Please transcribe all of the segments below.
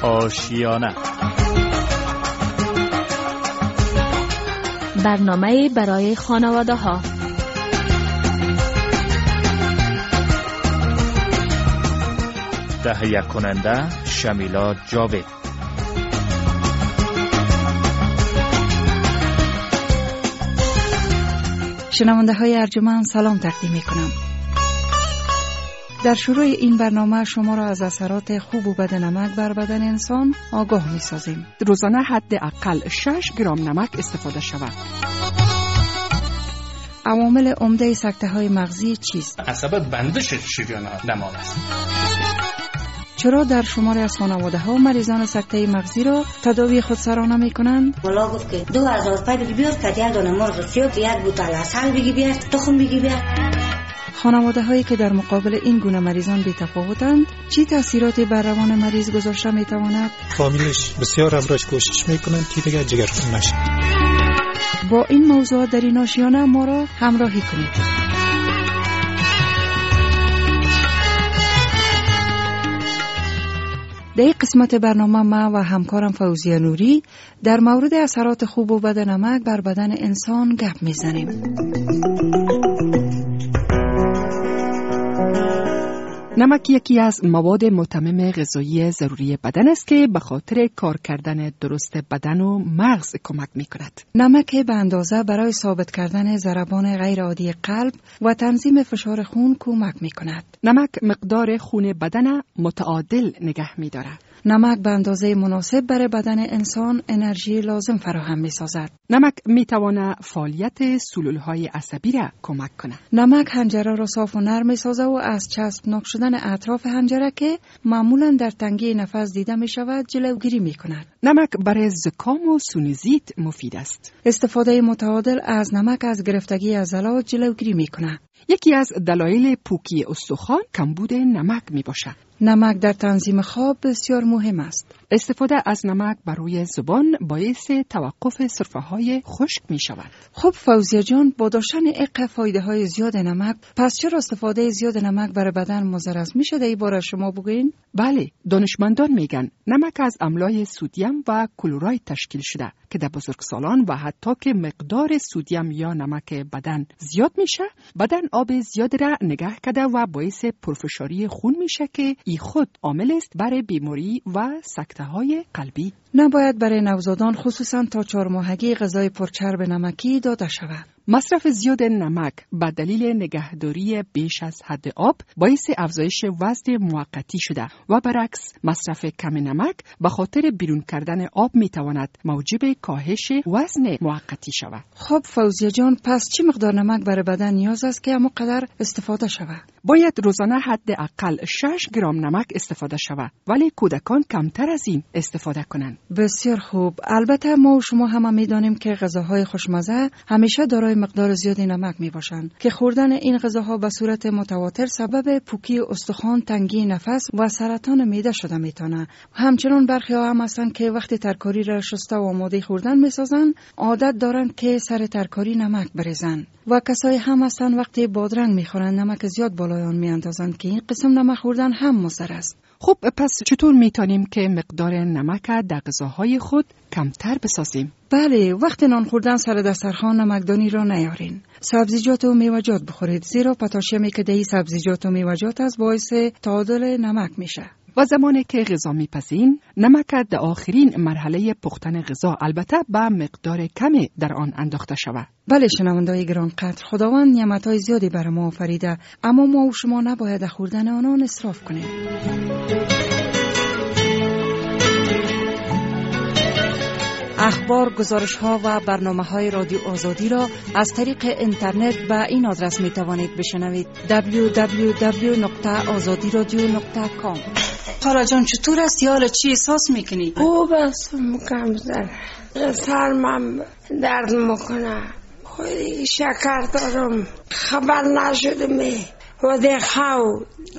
آشیانه، برنامه برای خانواده ها. تهیه کننده شمیلا جاوید. شنونده های ارجمند سلام تقدیم می کنم. در شروع این برنامه شما را از اثرات خوب و بد نمک بر بدن انسان آگاه می سازیم. روزانه حداقل 6 گرم نمک استفاده شود. عوامل عمده سکته های مغزی چیست؟ عصب بندش شریان دماغ است. چرا در شماری از خانواده ها مریضان سکته مغزی را تداوی خودسرانه می کنند؟ ملا گفت که 2000 روپیه بگی بیار که یک دانه مرغ سیاه، یک بوتل عسل بگی بیار، تخم بگی بیار. خانواده هایی که در مقابل این گونه مریضان بی تفاوتند، چی تأثیراتی بر روان مریض گذاشته می تواند؟ فامیلش بسیار امراش کوشش می کنند که دیگر جگرخون نشه. با این موضوع در این آشیانه ما را همراهی کنید. در این قسمت برنامه ما و همکارم فوزیه نوری در مورد اثرات خوب و بد نمک بر بدن انسان گپ میزنیم. نمک یکی از مواد متمم غذایی ضروری بدن است که به خاطر کار کردن درست بدن و مغز کمک می کند. نمک به اندازه برای ثابت کردن ضربان غیر عادی قلب و تنظیم فشار خون کمک می کند. نمک مقدار خون بدن متعادل نگه می دارد. نمک به اندازه مناسب برای بدن انسان انرژی لازم فراهم می سازد. نمک می تواند فعالیت سلولهای عصبی را کمک کند. نمک حنجره را صاف و نرم می سازد و از چسبناک شدن اطراف حنجره که معمولا در تنگی نفس دیده می شود جلوگیری می کند. نمک برای زکام و سونوزیت مفید است. استفاده متعادل از نمک از گرفتگی عضلات جلوگیری می کند. یکی از دلایل پوکی استخوان کمبود نمک می باشد. نمک در تنظیم خواب بسیار مهم است. استفاده از نمک بر روی زبان باعث توقف سرفه‌های خشک می شود. خب فوزیه جان، با داشتن فایده های زیاد نمک، پس چرا استفاده زیاد نمک برای بدن مضر می شده؟ ای بار شما بگوین؟ بله، دانشمندان میگن نمک از املاح سدیم و کلراید تشکیل شده که در بزرگسالان و حتی که مقدار سدیم یا نمک بدن زیاد میشه، بدن آب زیاد را نگه کرده و باعث پرفشاری خون میشه که ای خود عامل است برای بیماری و سکته‌های قلبی. نباید برای نوزادان خصوصا تا 4 ماهگی غذای پرچرب نمکی داده شود. مصرف زیاد نمک به دلیل نگهداری بیش از حد آب باعث افزایش وزن موقتی شده و برعکس مصرف کم نمک به خاطر بیرون کردن آب میتواند موجب کاهش وزن موقتی شود. خب فوزیه جان، پس چه مقدار نمک برای بدن نیاز است که همونقدر استفاده شود؟ باید روزانه حداقل 6 گرم نمک استفاده شود، ولی کودکان کمتر از این استفاده کنند. بسیار خوب. البته ما و شما هم میدانیم که غذاهای خوشمزه همیشه دارای مقدار زیادی نمک می باشند که خوردن این غذاها به صورت متواتر سبب پوکی استخوان، تنگی نفس و سرطان معده شده میتونه. همچنین برخی ها هم هستند که وقتی ترکاری را شسته و آماده خوردن میسازن عادت دارند که سر ترکاری نمک بریزن و کسایی هم هستند وقتی بادرنگ میخورن نمک زیاد بالای آن میاندازند که این قسم نمک خوردن هم مضر است. خب پس چطور میتونیم که مقدار نمک در غذاهای خود کمتر بسازیم؟ بله، وقتی نان خوردن سر دسترخوان نمکدانی را نیارین. سبزیجات و میوه‌جات بخورید، زیرا پتاسیمی که در سبزیجات و میوه‌جات از باعث تعادل نمک میشه. و زمانی که غذا میپزین، نمک در آخرین مرحله پختن غذا البته به مقدار کمی در آن انداخته شود. بله شنونده‌های گرانقدر، خداوند نعمت‌های زیادی برای ما آفریده، اما ما و شما نباید خوردن آنها اسراف کنیم. اخبار، گزارش‌ها و برنامه‌های رادیو آزادی را از طریق اینترنت به این آدرس می‌توانید بشنوید: www.azadiradio.com. تارا جان چطور است؟ حالا چی احساس میکنی؟ خوب است، کم سرم درد میکنه، خودی شکر دارم، خبر نشده و دیخواو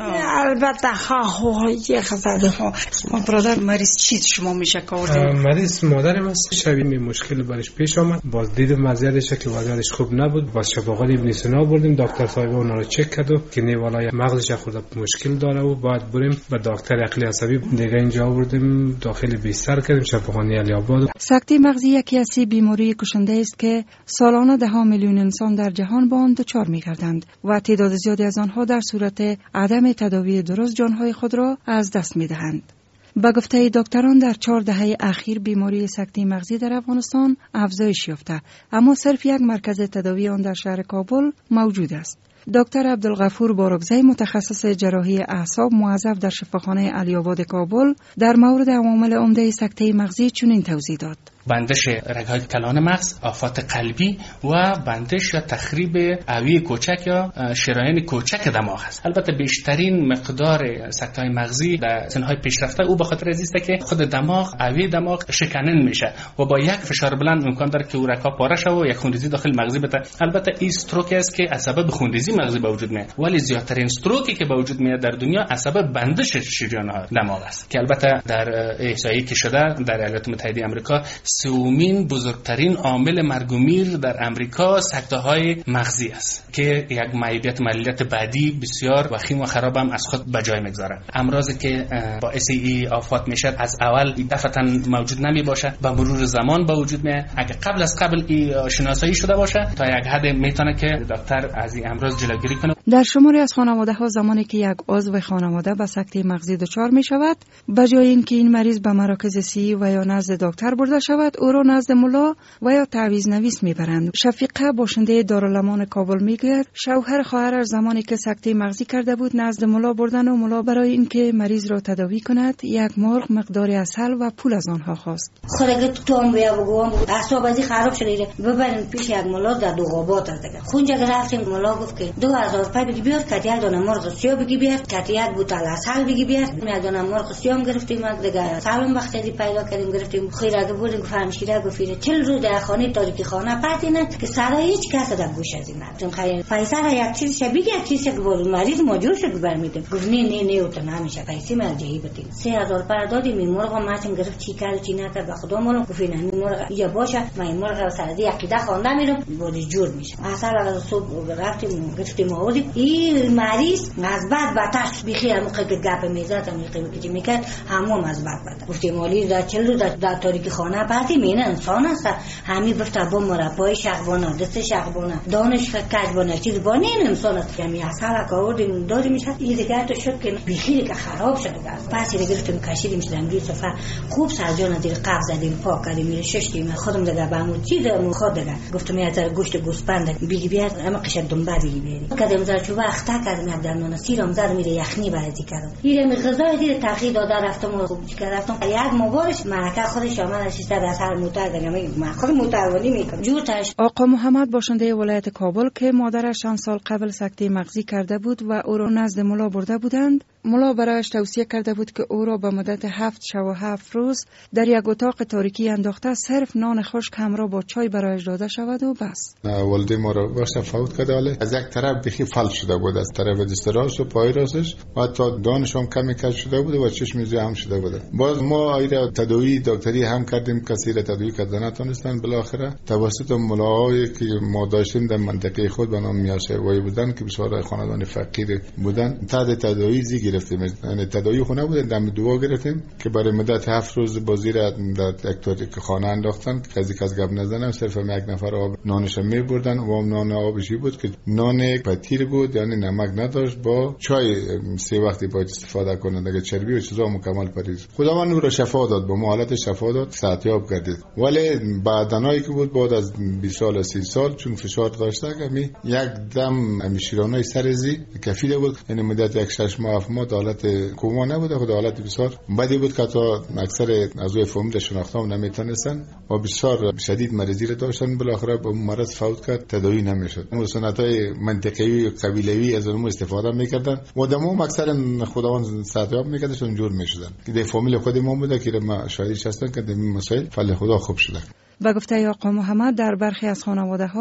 البته خواه یه خزده. برادر مریض چیز شما میشه کارده؟ مریض مادرم است. شبیه مشکل برش پیش آمد. باز دیدم وضعیتش که وضعیتش خوب نبود. باز شفاقت ابن سینا بردیم. دکتر صاحب اونا رو چک کرد که نیوالای مغزش خورده مشکل داره و باید بریم به دکتر عقلی عصبی. دیگه اینجا بردیم داخل بیستر کردیم شفاخانه علی آباد. سکته مغزی یکی از بیماری کشنده است که سالانه 10 میلیون انسان در جهان با آن دچار می‌گردند و تعداد زیادی از آنها در صورت عدم تداوی درست جانهای خود را از دست می‌دهند. به گفته دکتران در 4 دهه اخیر بیماری سکته مغزی در افغانستان افزایش یافته، اما صرف یک مرکز تداوی آن در شهر کابل موجود است. دکتر عبدالغفور بارکزی متخصص جراحی اعصاب موظف در شفاخانه علی آباد کابل در مورد عوامل عمده سکته مغزی چنین توضیح داد: بندش رگ‌های کلان مغز، آفات قلبی و بندش یا تخریب اوعیه کوچک یا شرايین کوچک دماغ است. البته بیشترین مقدار سکته‌های مغزی در سن‌های پیشرفته او به خاطر از است که خود دماغ، اوعیه دماغ شکنن میشه و با یک فشار بلند امکان داره که او رگ‌ها پاره شه و یک خونریزی داخل مغزی بده. البته این استروک است که سبب خونریزی مغزی به وجود میاد، ولی زیادترین استروکی که به وجود میاد در دنیا سبب بندش شریان‌های دماغ است که البته در احصایی که شده در ایالات متحده آمریکا سومین بزرگترین عامل مرگ و میر در امریکا سکته‌های مغزی است که یک معیوبیت ملیت بعدی بسیار وخیم و خراب هم از خود به جای میگذاره. امراضی که باعث این آفات میشه از اول دفعتاً موجود نمی باشه، با مرور زمان به وجود میاد. اگه قبل از قبل این شناسایی شده باشه تا یک حد میتونه که دکتر از این امراض جلوگیری کنه. در شماری از خانواده‌ها زمانی که یک عضو خانواده به سکته مغزی دچار می شود، به جای اینکه این مریض به مراکز صحی و یا نزد دکتر برده شود، او را نزد ملا و یا تعویض نویس میبرند. شفیقه باشنده دارالامان کابل میگوید شوهر خواهرش زمانی که سکته مغزی کرده بود نزد ملا بردن و ملا برای اینکه مریض را تداوی کند یک مرغ مقداری عسل و پول از آنها خواست. خودگه تو هم بیا بگوام اعصاب ازی خراب شده ببرین پیش یک ملا در دوغابات است دیگه. خونجا رفتیم ملا گفت که 2000 روپیه بگی بیار، کتی یک دانه مرغ سیاه بگی بیار، کتی یک بوتل عسل بگی بیار. یک دانه مرغ سیاه گرفتیم دیگه. سالم وقتی پیدا کردیم گرفتیم خیره بودیم فهمشیده گفت 40 روز در خانه تاریکی خانه پاتینه که سر هیچ کس در گوش از این چون خیر فیصل یک چیز شبیه یک چیز که بود مریض موجود شد برمیده گفت نه اوت نمیشه پیسه مرجعی بدین 3000 پر دادیم. این مرغ ما چون گرفت چی کرد چی نکرد به خدا مون گفت این مرغ یا باشه من این مرغ سر دی عقیده خوانده میرم بود جور میشه. اصلا از صبح رفتیم گفتیم آوردیم این مریض از بعد باتش بخیر موقع که گپ میزد موقع که میکرد همون از بعد گفتیم مالی در 40 روز در تاریکی خانه پاتی مینه انسان است همین گفته با مرپای شغبانه دست شغبانه دانش کجبانه چیز بانه این انسان است که می اصلا کاردیم دادی میشه این دیگه تو شد که بخیر که خراب شده است. پس دیگه گفتیم کشیدیم شدیم روی سفر خوب سرجان دیر قبض زدیم پاک کردیم میره ششتیم خودم دیگه بامو چیز خود دیگه گفتم یه ذره گوشت گوسفند بگی بیار اما قشنگ دنبال بگی بیاری کدام زار چوبه اختا کردم در نون سیرم زار میره یخنی بازی کردم میره غذای دیر تاخیر داده رفتم خوب کردم یک مبارش مرکه خودش آمد شیسته در سر موتور دیگه من خود موتوری میکنم جوتش. آقا محمد باشنده ولایت کابل که مادرش چند سال قبل سکته مغزی کرده بود و او را نزد ملا برده بودند، ملا برایش توصیه کرده بود که او را به مدت 7 شب و 7 روز در یک اتاق تاریکی انداخته صرف نان خشک همراه با چای برایش داده شود و بس. والده ما را باش فوت کرده ولی از یک طرف بخی فلج شده بود، از طرف دست راست و پای راستش و حتی دانش هم کمی کج شده بود و چشم زی هم شده بود. باز ما ایره تداوی دکتری هم کردیم، کسی را تداوی کردن نتونستن. بالاخره توسط ملاهایی که ما داشتیم در منطقه خود به نام میاشوایی بودن که بسیار خاندان فقیر بودن تحت تداوی زی گرفتیم، یعنی تداوی خونه بودن دم دوا گرفتیم که برای مدت 7 روز بازی را در یک تاریک خانه انداختن که کسی گپ نزنه، صرف یک نفر آب نانش میبردن و نان آبشی بود که نان پتیر بود یعنی نمک نداشت، با چای 3 وقتی باید استفاده کنند دیگه، چربی و چیزا مکمل پریز. خداوند او را شفا داد، با حالت شفا داد، صحتیاب گردید. ولی بعدنایی که بود بعد از 20 سال 30 سال چون فشار داشته که یک دم شیرانه سرزی کفیل بود، یعنی مدت یک 6 ماه 7 ماه حالت کوما نبود، خود حالت بسیار بدی بود که تا اکثر اعضای فامیل شناخته هم نمیتونستن و بسیار شدید مریضی را داشتن. بالاخره با مرض فوت کرد، تداوی نمیشد. اون سنتای منطقه‌ای و قبیله‌ای از اون استفاده میکردن و دمو اکثر خداوند صحتیاب میکردش اونجور میشدن که در فامیل خود ما بوده که ما شاهدش هستن که این مسائل فل خدا خوب شده. به گفته آقا محمد در برخی از خانواده‌ها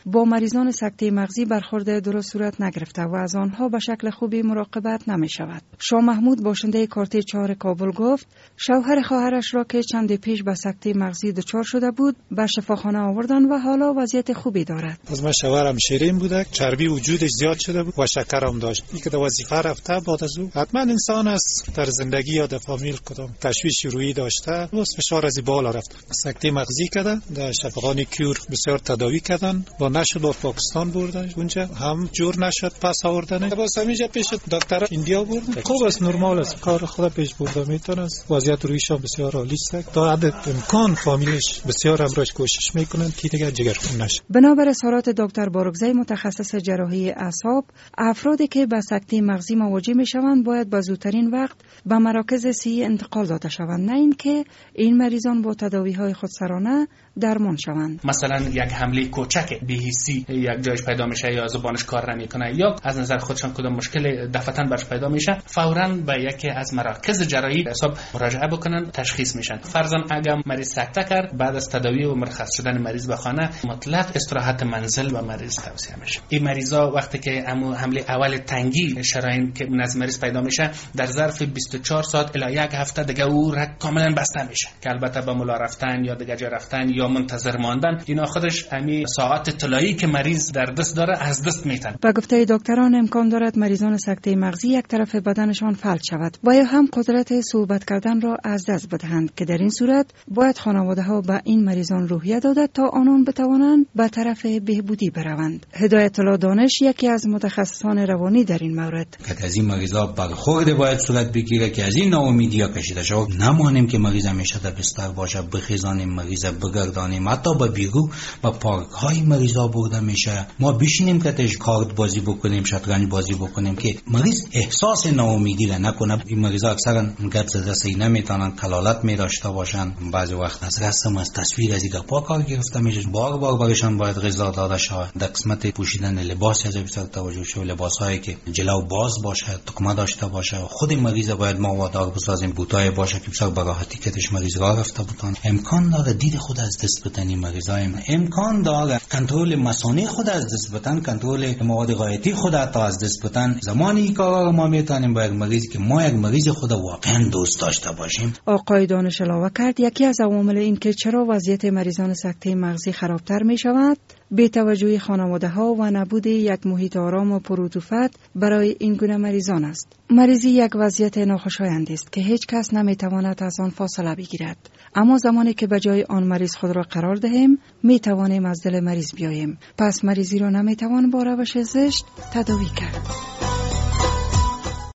با مریضان سکته مغزی برخورد درست صورت نگرفته و از آنها به شکل خوبی مراقبت نمی شود. شاه محمود باشنده کارت 4 کابل گفت شوهر خواهرش را که چند پیش به سکته مغزی دچار شده بود به شفاخانه آوردن و حالا وضعیت خوبی دارد. از من شوهرم شیرین بوده، چربی وجودش زیاد شده بود و شکر هم داشت. این که در وظیفه رفته بعد از او حتما انسان است در زندگی یا در فامیل کدام تشویش روحی داشته، بس فشار از بالا رفت. سکته مغزی کردن، در شفاخانه کیور بسیار تداوی کردن، با نشد با پاکستان بردن، اونجا هم جور نشد پس آوردن. باز همینجا پیش دکتر ایندیا بردن. خوب است، نرمال است، کار خود پیش برده میتونه. وضعیت روحیش هم بسیار عالی است. تا حد امکان فامیلش بسیار امروز کوشش میکنن که دیگر جگرخون نشه. بنابر اظهارات دکتر بارگزی متخصص جراحی اعصاب، افرادی که به سکته مغزی مواجه میشوند باید به زودترین وقت به مراکز صحی انتقال داده شوند، نه اینکه این مریضان با تداوی‌های خودسرانه درمان شوند. مثلا یک حمله کوچک بی‌حسی یک جایش پیدا میشه یا زبانش کار نمیکنه یا از نظر خودشان کدام مشکل دفعتاً برش پیدا میشه، فوراً به یکی از مراکز جراحی حساب مراجعه بکنن، تشخیص میشن. فرضاً اگر مریض سکته کرد، بعد از تداوی و مرخص شدن مریض به خانه، مطلق استراحت منزل به مریض توصیه میشه. این مریضا وقتی که حمله اول تنگی شرايين که از مریض پیدا میشه، در ظرف 24 ساعت الی یک هفته دیگه او رگ کاملا بسته میشه که البته به ملا رفتن یا دیگه جا رفتن یا منتظر ماندن، اینا خودش امی ساعت طلایی که مریض در دست داره از دست میتن. با گفته دکتران امکان دارد مریضان سکته مغزی یک طرف بدنشان فلج شود و یا هم قدرت صحبت کردن را از دست بدهند که در این صورت باید خانواده ها به این مریضان روحیه داده تا آنان بتوانند به طرف بهبودی بروند. هدایت الله دانش یکی از متخصصان روانی در این مورد، که از این مریضا برخورد باید صورت بگیره که از این ناامیدی کشیده شود. نمانیم که مریض همیشه در بستر باشه، بخیزانیم مریض، بگردانیم، حتی به بیرو و پارک های مریضا برده میشه. ما بشینیم که تش کارت بازی بکنیم، شطرنج بازی بکنیم که مریض احساس ناامیدی را نکنه. این مریضا اکثرا گپ زده نمیتونن، کلالت می داشته باشن، بعضی وقت از رسم از تصویر از دیگه پا کار گرفته میشه. بار برشان باید غذا داده شود. در قسمت پوشیدن لباس از بسیار توجه شو، لباسایی که جلو باز باشه، تکمه داشته باشه. خود مریض باید ما وادار بسازیم بوتای باشه که بسیار براحتی کتش مریض راه رفته بودن. امکان داره دید خود از دست بدن مریضای امکان داره کنترل مثانه خود از دست بدن، کنترل مواد غایتی خود تا از دست بدن. زمانی کارا ما میتونیم با یک مریض که ما یک مریض خود واقعا دوست داشته باشیم. آقای دانش علاوه کرد یکی از عوامل این که چرا وضعیت مریضان سکته مغزی خرابتر می شود بی‌توجهی خانواده‌ها و نبود یک محیط آرام و پرعطوفت برای این گونه مریضان است. مریضی یک وضعیت ناخوشایند است که هیچ کس نمی‌تواند از آن فاصله بگیرد. اما زمانی که به جای آن مریض خود را قرار دهیم، می‌توانیم از دل مریض بیاییم. پس مریضی را نمی‌توان با روش زشت تداوی کرد.